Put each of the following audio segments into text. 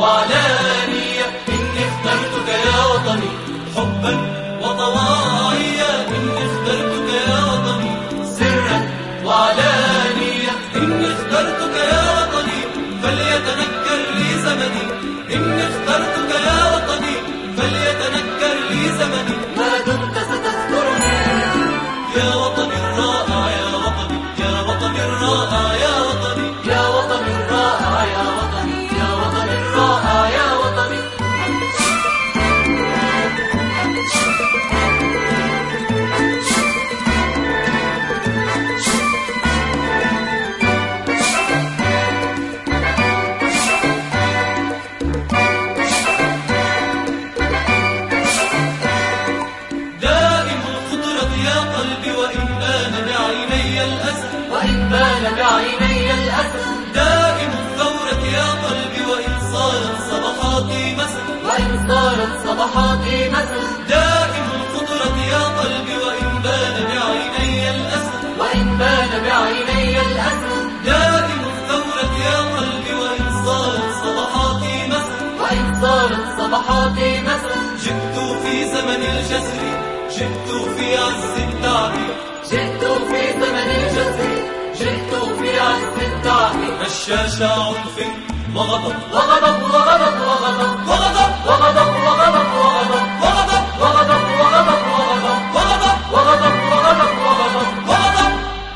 وعلانية إني اخترتك يا وطني حبا وطواعية إني اخترتك يا وطني سرا وعلانية إني اخترتك يا وطني فليتنكر لي زمني إني اخترتك يا وطني فليتنكر لي زمني ما دمت ستذكرني يا وطني الرائع يا وطني يا وطني الرائع يا وطني يا وطني الرائع يا وطني يا وطني الرائع يا وطني وإن بان بعيني الأسد دائم الثورة يا قلبي وإن صارت صبحاتي مسد وإن صارت صبحاتي مسد دائم الخضرة يا قلبي وإن بان بعيني الأسد وإن بان بعيني الأسد دائم الثورة يا قلبي وإن صارت صبحاتي مسد وإن صارت صبحاتي مسد جئت في زمن الجسر جئت في عز التعبير جئت في زمن الجسر جئت في عز التعبير رشاش عنف وغضب وغضب وغضب وغضب وغضب وغضب وغضب وغضب وغضب وغضب وغضب وغضب وغضب وغضب وغضب وغضب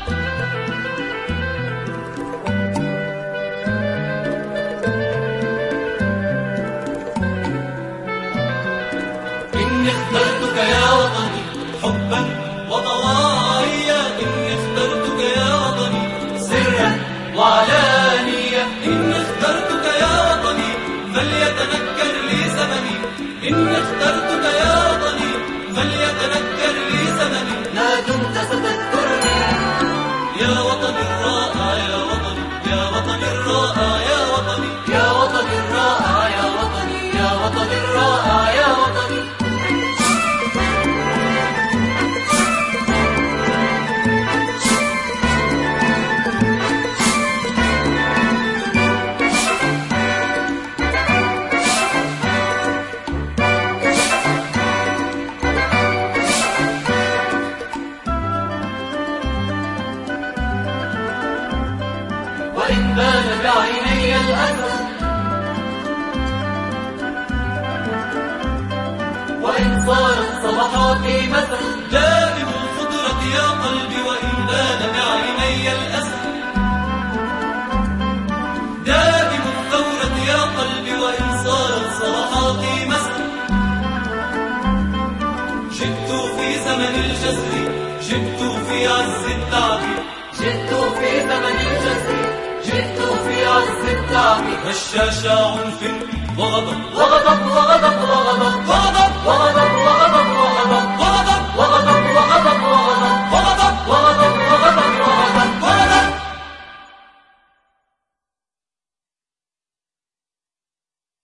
إني اخترتك يا وطني حبا وطواعية إني اخترتك يا وطني سرا وعلانية إني اخترتك يا وطني فليتنكر لي زمني إني اخترتك يا وطني فليتنكر لي زمني ما دمت ستذكرني يا وطني الرائع يا وطني يا وطني الرائع يا وطني يا وطني الرائع يا وطني يا وطني الرائع يا وطني وإن بان بعيني الأسد وإن صارت صبحاتي مسد دائم الخضرة يا قلبي وإن بان بعيني الأسد دائم الثورة يا قلبي وإن صارت صبحاتي مسد جئت في زمن الجسر جئت في عز التعبير جئت في زمن الجسر جئت في عز التعبير رشاش عنف وغضب وغضب وغضب وغضب وغضب وغضب وغضب